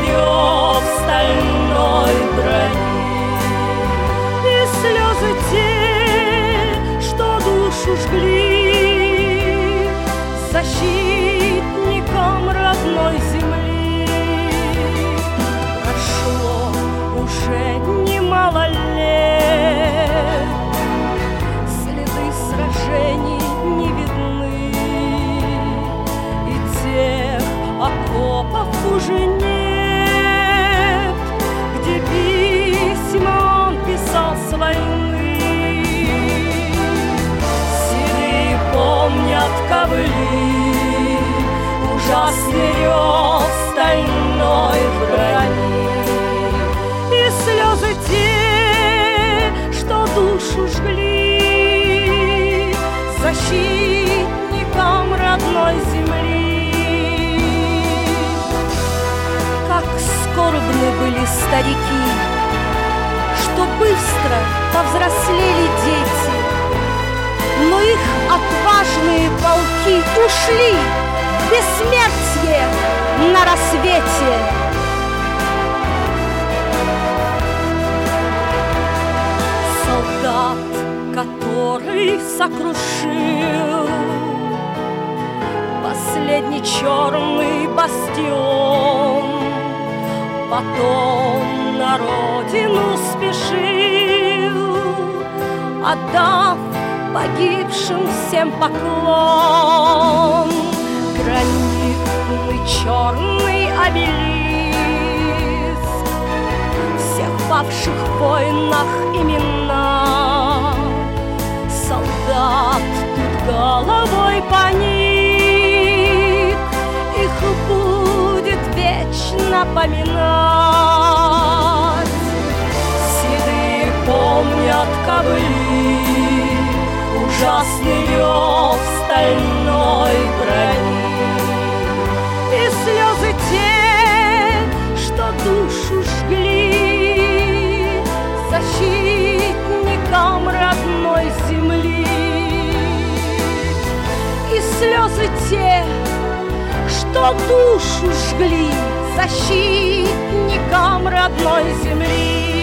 рев стальной брони. И слезы те, что душу жгли, защитникам родной земли. Прошло уже немало лет, следы сражений не видны, и тех окопов уже нет, где письма он писал с войны. Седые помнят ковыли, ужасный рев стальной брони. И слезы те, что душу жгли, защитникам родной земли. Как скорбны были старики, что быстро повзрослели дети, но их отважные полки ушли в бессмертие на рассвете. Солдат, который сокрушил последний черный бастион, потом на родину спешил, отдав погибшим всем поклон. Гранитный черный обелиск, всех павших в войнах имена. Солдат тут головой поник, их будет вечно поминать. Седые помнят ковыли, ужасный рев стальной брони. И слезы те, что душу жгли, защитникам родной земли. И слезы те, что душу жгли, защитникам родной земли.